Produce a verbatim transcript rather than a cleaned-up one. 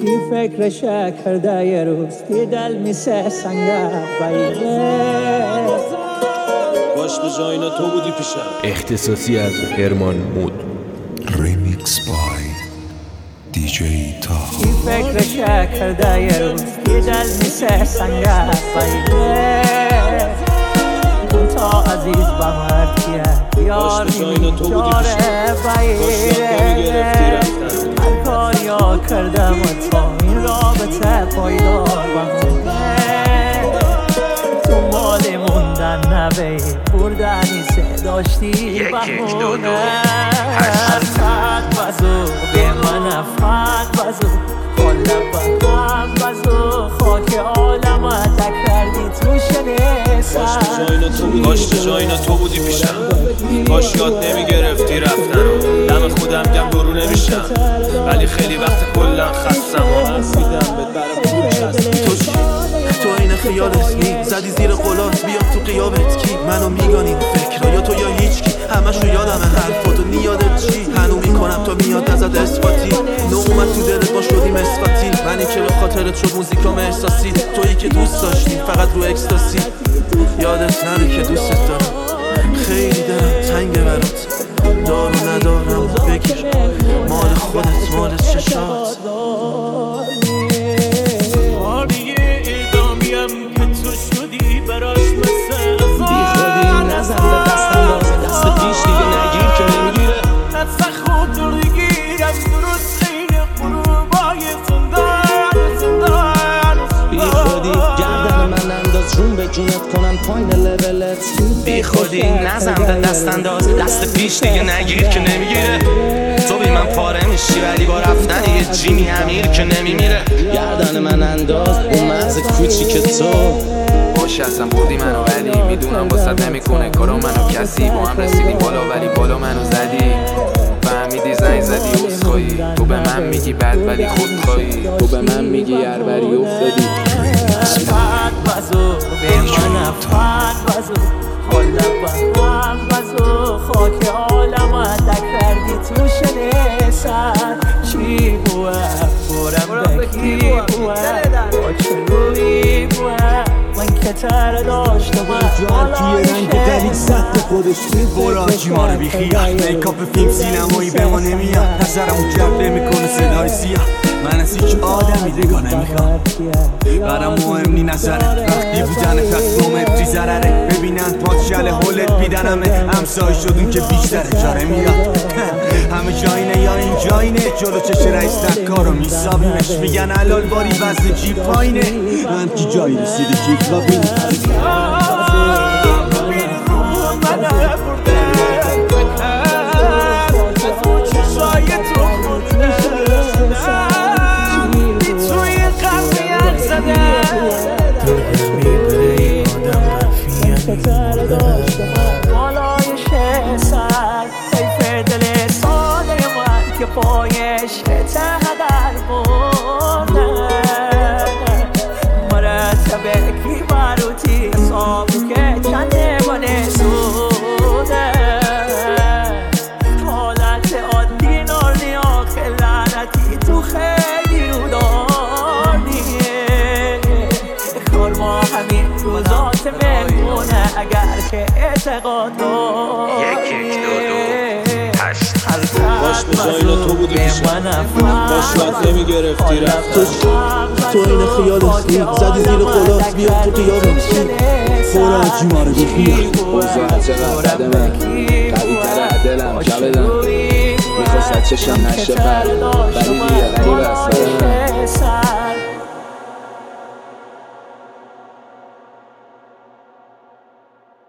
کی فکرش کرده یه روز دی دل میسه سنگه بایده باش به جای اینا تو بودی پیشم. اختصاصی از هرمان مود. ریمیکس بای دی جی تا. کی فکرش کرده یه روز دی دل میسه سنگه بایده اون تا عزیز با مردیه یار میجاره بایده هر کاریا کردم و تا این رابطه پایدار بمونه تو مالی موندن نبی بردنی سه داشتی بمونه حرفت بزو به من افت بزو کلا با هم بزو خاک عالمت کردی تو شنه کاش به جای اینا تو بودی پیشم. کاش یاد نمیگرفتی رفتن و دم خودم گم برو نمیشم ولی خیلی وقت کلا خستم و من میدم به برم پول چستم. تو چی؟ تو این خیالت نی زدی زیر قلات بیا تو قیابت کی منو میگانی فکر یا تو یا هیچ کی همشو یادم حرفاتو نیادت چی هنو میکنم تا میاد ازت اثباتی نو اومد تو دلت با شدیم اثباتی منی که به خاطرت شد موزیکام احساسی تویی که دوست داشتی فقط رو اکستاسی یادت نره که دوستت دارم خیلی دلم تنگه برات دارو ندارم بگیر مال خودت مال چشات جونت کنن پایین لولت بی خودی نزن به دست انداز دست پیش دیگه نگیر که نمیگیره تو بی من پاره میشی ولی با رفتن یه جیمی امیر که نمیمیره گردن من انداز اون مغز کوچی که تو باشه اصلا بردی منو ولی میدونم باست نمیکنه کارا منو کسی با هم رسیدیم بالا ولی بالا منو زدی فهمیدی زنگ زدی عذرخواهی تو به من میگی بد ولی خودخواهی تو به من میگی هربری افتادی افت بزو به من افت بزو حالا با هم بزو خاک عالمت کردی تو شده سر چی بوه برم بکی بوه با چلوی بوه من که تر داشتم جوان توی رنگ دلیل سطح خودش برو آجی ما رو بیخیال میکاپ فیلم سینمایی به ما نمیاد نظرمو جرفه میکنه صدای سیاه من از هیچ آدمی نگاه نمیخوام برام مهم نی نظره وقتی بودن تصمیمت ضرره ببینن پادشل حلت بیدنمه همسای شدون که بیشتره جاره میاد همه جاینه یا این جاینه جلو چش رئیس تکارو میسابیمش میگن علال باری وزن جیب پایینه من کی جایی رسیده کیف و بین بالای شسر حیف دل ساده من که پایش تهدر بردن مرتبه کی باروتی صابو که چنده منه سوده حالت عادی ناردی آخه لعنتی تو خیلی رو داری کار ما همین روزات مهمونه اگر که اعتقاد داری یک یک دو دو هشت باش به جای اینا تو بودی پیشم. باش یاد نمیگرفتی رفتن تو این خیالت نی زدی زیر قلات بیا تو قیابت کی برو آجی ما رو بیخیال اوضاع چقدر بده من قوی تره دلم جبدم میخواست چشم نشه پر ولی دیگه غریب است